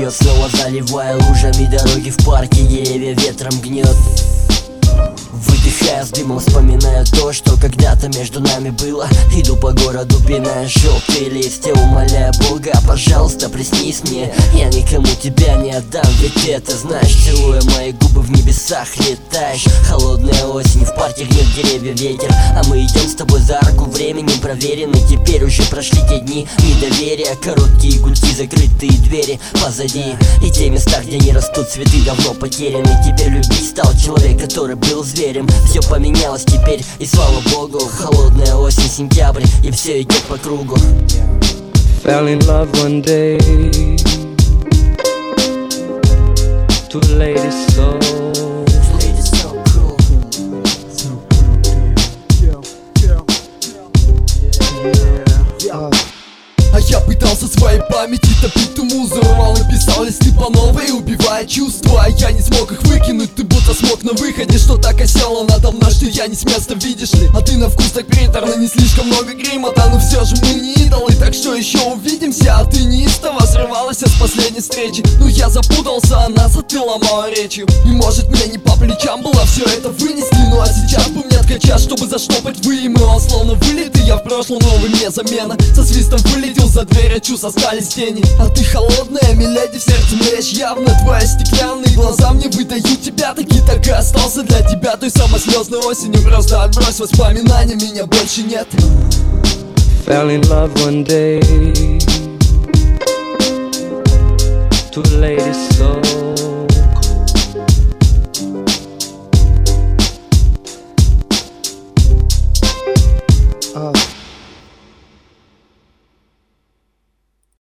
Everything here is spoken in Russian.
льет, снова заливая лужами дороги в парке, деревья ветром гнет. Выдыхая с дымом, вспоминая то, что когда-то между нами было. Иду по городу, пиная желтые листья, умоляя Бога, пожалуйста, приснись мне. Я никому тебя не отдам, ведь ты это знаешь. Целуя мои губы, в небесах летаешь. Холодная осень, в парке гнет деревья ветер, а мы идем с тобой за руку, временем проверены. Теперь уже прошли те дни недоверия, короткие гудки, закрытые двери позади. И те места, где не растут цветы, давно потеряны. Теперь любить стал человек, который был зверем. Все поменялось теперь, и слава Богу. Холодная осень, сентябрь, и все идет по кругу. Fell in love one day. Two ladies so А я пытался своей памяти топить ту музу, рвал и писал листы по новой, убивая чувства. Я не смог их выкинуть, ты будто смог на выходе. Что так осело надо мной, что я не с места, видишь ли. А ты на вкус так приторно, не слишком много грима-то. Но все же мы не идолы, так что еще увидимся. А ты неистово срывалась с последней встречи. Ну я запутался, а назад ты ломала речью. И может мне не по плечам было все это вынести, ну а сейчас бы мне откачать, чтобы заштопать выемы. Он словно вылет, и я в прошлом, новый мне замена. Со свистом вылетел за дверь, а чувств остались тени. А ты холодная, миледи, в сердце млеешь явно. Твои стеклянные глаза мне выдают тебя. Таки так и остался для тебя той самой слезной осенью. Просто отбрось воспоминания, меня больше нет. fell in love one day. Two ladies so cool.